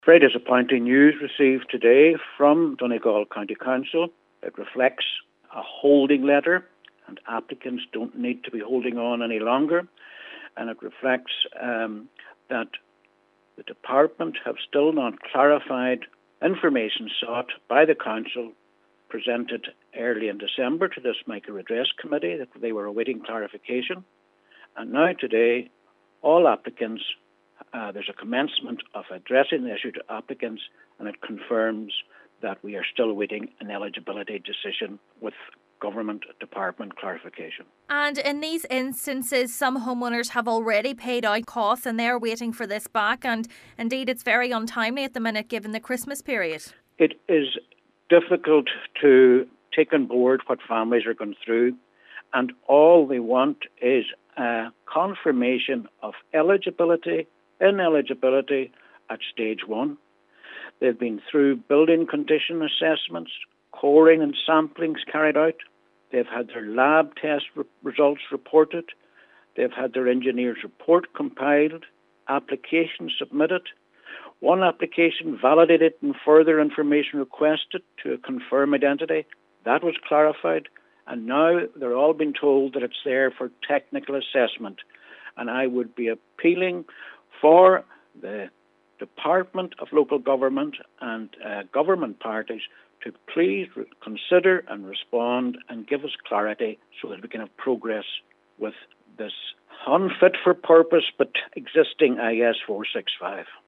Very disappointing news received today from Donegal County Council. It reflects a holding letter, and applicants don't need to be holding on any longer. And it reflects that the department have still not clarified information sought by the council presented early in December to this micro-redress committee, that they were awaiting clarification. And now today, all applicants, there's a commencement of addressing the issue to applicants, and it confirms that we are still awaiting an eligibility decision with government department clarification. And in these instances, some homeowners have already paid out costs and they're waiting for this back, and indeed it's very untimely at the minute given the Christmas period. It is difficult to take on board what families are going through, and all they want is a confirmation of eligibility, ineligibility at stage one. They've been through building condition assessments, coring and samplings carried out. They've had their lab test results reported. They've had their engineer's report compiled, applications submitted. One application validated and further information requested to confirm identity. That was clarified. And now they're all being told that it's there for technical assessment. And I would be appealing for the Department of Local Government and government parties to please consider and respond and give us clarity so that we can have progress with this unfit for purpose but existing IS 465.